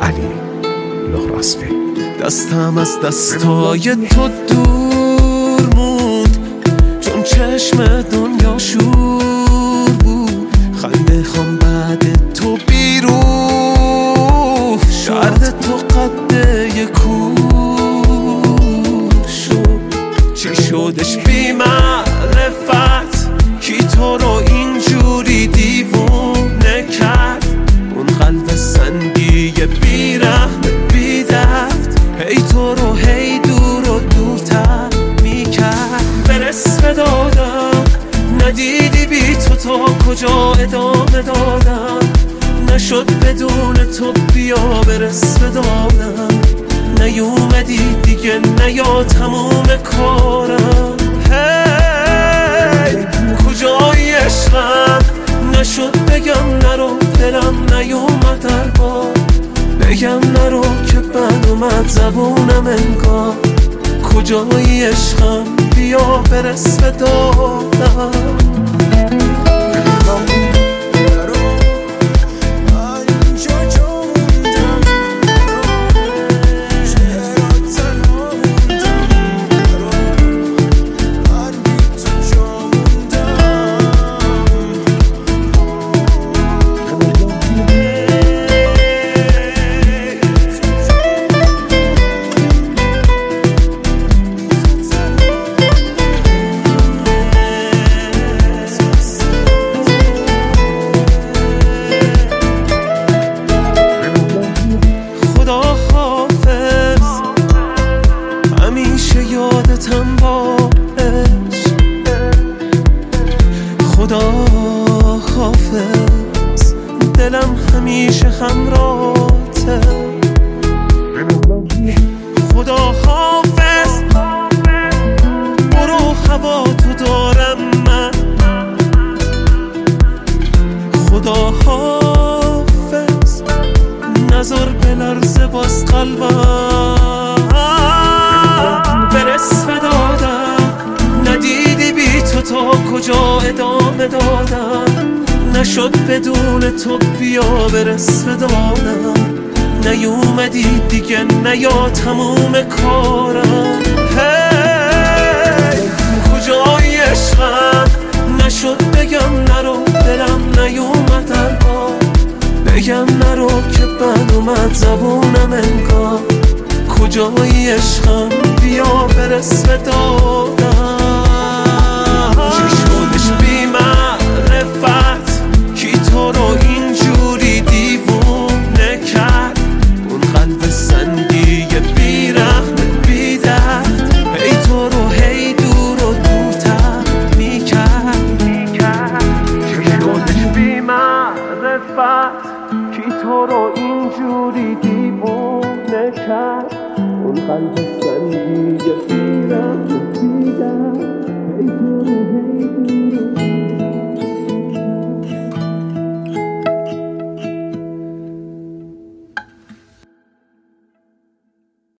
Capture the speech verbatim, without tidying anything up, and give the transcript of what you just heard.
علی لهراسبی. دستم از دستای تو دور موند، چون چشم دنیا شور بود. خنده خام بعد تو بیروح شد، درد تو قده کور شد. چی شدش بی معرفت کی تو رو اینجوری دیوونه کرد؟ اون قلب سنگی بی رحم بی درد هی تو رو هی دور و دورتر میکرد. برس به دادم ندیدی بی تو تا کجا ادامه دادم. نشد بدون تو بیا برس به دادم. نیومدی دیگه نیا تموم کارم. هی کجای عشقم؟ نشد بگم نرو دلم نیومد در بار. بگم نرو که بد اومد زبونم انگار. کجای عشقم؟ بیا برس به دادم. یادتم باش خدا حافظ، دلم همیشه همراهته. خدا حافظ، برو هوا تو دارم من. خدا حافظ، نظر بلرزه باز قلبم. برس به دادم ندیدی بی تو تا کجا ادامه دادم. نشد بدون تو بیا برس به دادم. نیومدی دیگه نیا تموم کارم. هی کجای عشقم؟ نشد بگم نرو دلم نیومد در بار. بگم نرو که بد اومد زبونم انگار. کجای عشقم؟ بیا برس به دادم. چی شدش بی معرفت کی تو رو اینجوری دیوونه کرد؟ اون قلب سنگی بی رحم بی درد هی تو رو هی دور و دورتر میکرد. چی شدش بی معرفت کی تو رو اینجوری دیوونه کرد؟ اون قلب سنگی بی رحم